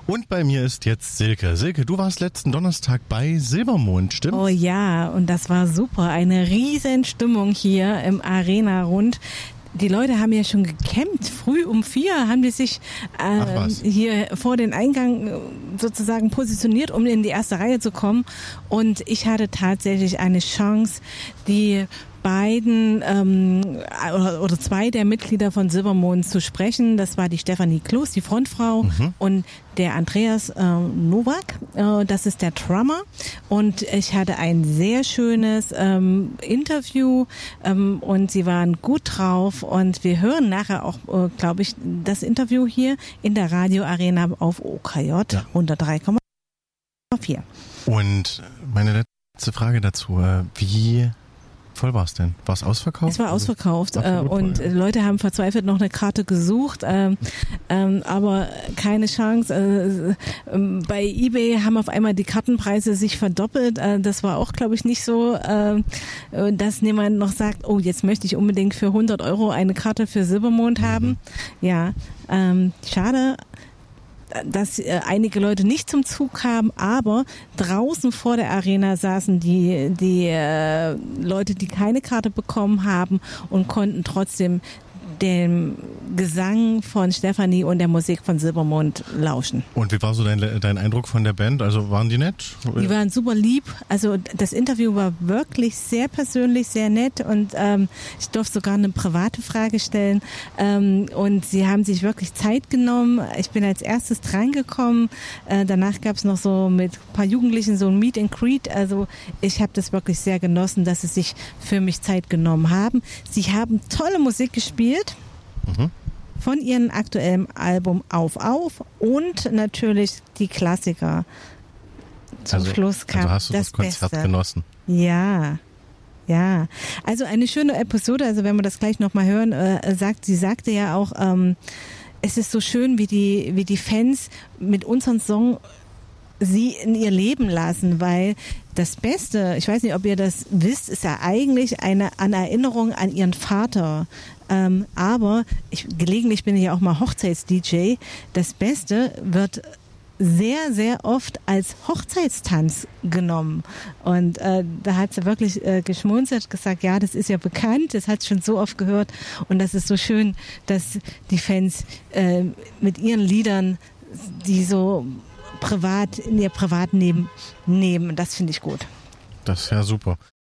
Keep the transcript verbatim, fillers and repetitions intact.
Und bei mir ist jetzt Silke. Silke, du warst letzten Donnerstag bei Silbermond, stimmt? Oh ja, und das war super. Eine riesen Stimmung hier im Arena-Rund. Die Leute haben ja schon gecampt. Früh um vier haben die sich äh, hier vor den Eingang sozusagen positioniert, um in die erste Reihe zu kommen. Und ich hatte tatsächlich eine Chance, die beiden ähm, oder, oder zwei der Mitglieder von Silbermond zu sprechen. Das war die Stefanie Kloß, die Frontfrau, mhm. und der Andreas äh, Nowak, äh, das ist der Drummer. Und ich hatte ein sehr schönes ähm, Interview ähm, und sie waren gut drauf. Und wir hören nachher auch, äh, glaube ich, das Interview hier in der Radioarena auf O K J ja. hundertdrei Komma vier. Und meine letzte Frage dazu, äh, wie voll war es denn? War es ausverkauft? Es war ausverkauft äh, und voll, ja. Leute haben verzweifelt noch eine Karte gesucht, äh, äh, aber keine Chance. Äh, äh, bei eBay haben auf einmal die Kartenpreise sich verdoppelt. Äh, das war auch, glaube ich, nicht so, äh, dass niemand noch sagt, oh, jetzt möchte ich unbedingt für hundert Euro eine Karte für Silbermond haben. Mhm. Ja, ähm, schade, dass äh, einige Leute nicht zum Zug kamen, aber draußen vor der Arena saßen die, die äh, Leute, die keine Karte bekommen haben und konnten trotzdem dem Gesang von Stefanie und der Musik von Silbermond lauschen. Und wie war so dein, dein Eindruck von der Band? Also waren die nett? Die waren super lieb. Also das Interview war wirklich sehr persönlich, sehr nett und ähm, ich durfte sogar eine private Frage stellen ähm, und sie haben sich wirklich Zeit genommen. Ich bin als erstes drangekommen. Äh, danach gab es noch so mit ein paar Jugendlichen so ein Meet and Greet. Also ich habe das wirklich sehr genossen, dass sie sich für mich Zeit genommen haben. Sie haben tolle Musik gespielt. Mhm. Von ihrem aktuellen Album Auf Auf und natürlich die Klassiker. Zum also, Schluss kam also hast du das, das Konzert Beste. genossen? Ja, ja. Also eine schöne Episode, also wenn wir das gleich nochmal hören, äh, sagt, sie sagte ja auch, ähm, es ist so schön, wie die, wie die Fans mit unserem Song sie in ihr Leben lassen, weil das Beste, ich weiß nicht, ob ihr das wisst, ist ja eigentlich eine, eine Erinnerung an ihren Vater. Ähm, aber ich, gelegentlich bin ich ja auch mal Hochzeits-D J. Das Beste wird sehr, sehr oft als Hochzeitstanz genommen. Und äh, da hat sie wirklich äh, geschmunzelt, gesagt, ja, das ist ja bekannt, das hat sie schon so oft gehört. Und das ist so schön, dass die Fans äh, mit ihren Liedern, die so privat, in ihr Privatleben nehmen. Das finde ich gut. Das ist ja super.